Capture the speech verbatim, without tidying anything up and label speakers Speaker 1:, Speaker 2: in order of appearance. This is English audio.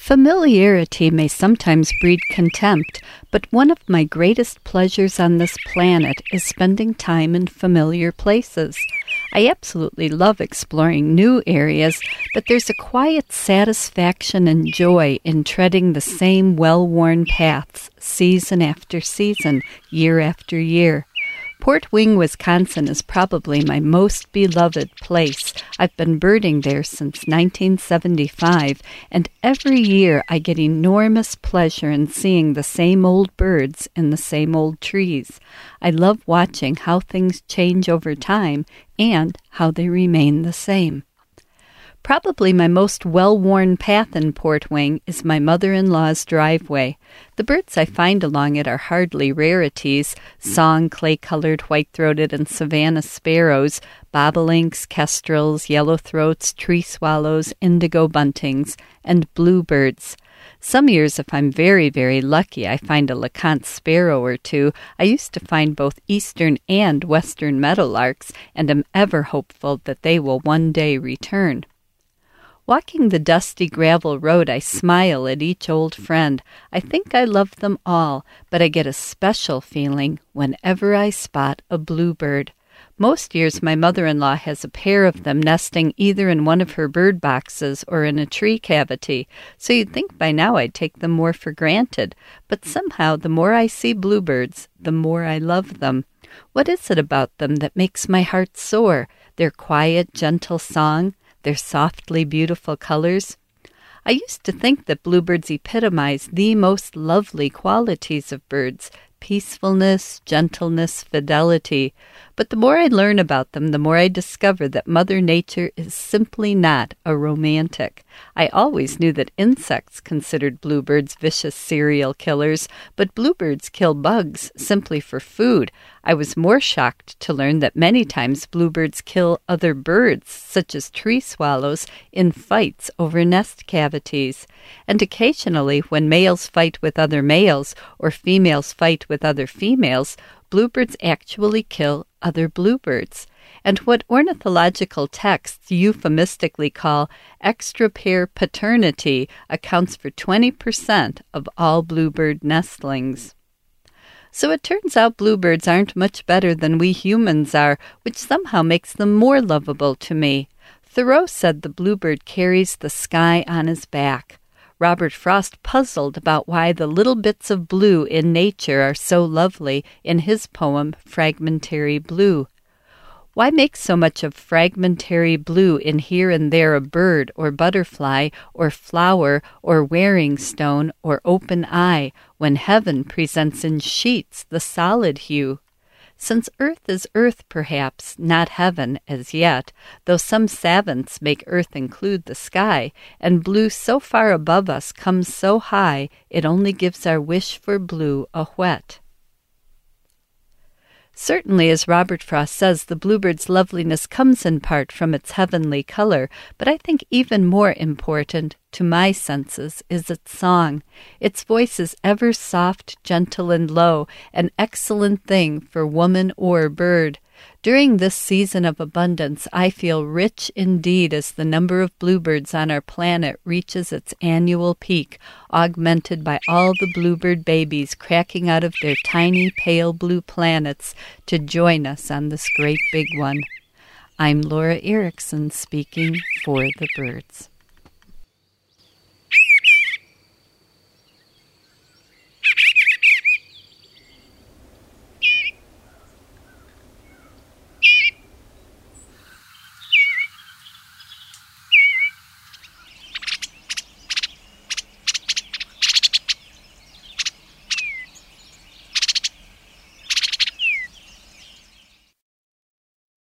Speaker 1: Familiarity may sometimes breed contempt, but one of my greatest pleasures on this planet is spending time in familiar places. I absolutely love exploring new areas, but there's a quiet satisfaction and joy in treading the same well-worn paths season after season, year after year. Port Wing, Wisconsin is probably my most beloved place. I've been birding there since nineteen seventy-five, and every year I get enormous pleasure in seeing the same old birds in the same old trees. I love watching how things change over time and how they remain the same. Probably my most well-worn path in Port Wing is my mother-in-law's driveway. The birds I find along it are hardly rarities: song, clay-colored, white-throated, and savanna sparrows, bobolinks, kestrels, yellowthroats, tree swallows, indigo buntings, and bluebirds. Some years, if I'm very, very lucky, I find a LeConte sparrow or two. I used to find both eastern and western meadowlarks, and am ever hopeful that they will one day return. Walking the dusty gravel road, I smile at each old friend. I think I love them all, but I get a special feeling whenever I spot a bluebird. Most years my mother-in-law has a pair of them nesting either in one of her bird boxes or in a tree cavity, so you'd think by now I'd take them more for granted. But somehow the more I see bluebirds, the more I love them. What is it about them that makes my heart soar? Their quiet, gentle song? Their softly beautiful colors? I used to think that bluebirds epitomize the most lovely qualities of birds: peacefulness, gentleness, fidelity. But the more I learn about them, the more I discover that Mother Nature is simply not a romantic. I always knew that insects considered bluebirds vicious serial killers, but bluebirds kill bugs simply for food. I was more shocked to learn that many times bluebirds kill other birds, such as tree swallows, in fights over nest cavities. And occasionally, when males fight with other males, or females fight with other females, bluebirds actually kill other bluebirds. And what ornithological texts euphemistically call extra-pair paternity accounts for twenty percent of all bluebird nestlings. So it turns out bluebirds aren't much better than we humans are, which somehow makes them more lovable to me. Thoreau said the bluebird carries the sky on his back. Robert Frost puzzled about why the little bits of blue in nature are so lovely in his poem Fragmentary Blue. Why make so much of fragmentary blue in here and there a bird or butterfly or flower or wearing stone or open eye, when heaven presents in sheets the solid hue? Since earth is earth, perhaps, not heaven as yet, though some savants make earth include the sky, and blue so far above us comes so high, it only gives our wish for blue a whet. Certainly, as Robert Frost says, the bluebird's loveliness comes in part from its heavenly color, but I think even more important, to my senses, is its song. Its voice is ever soft, gentle, and low, an excellent thing for woman or bird. During this season of abundance, I feel rich indeed as the number of bluebirds on our planet reaches its annual peak, augmented by all the bluebird babies cracking out of their tiny pale blue planets to join us on this great big one. I'm Laura Erickson speaking for the birds.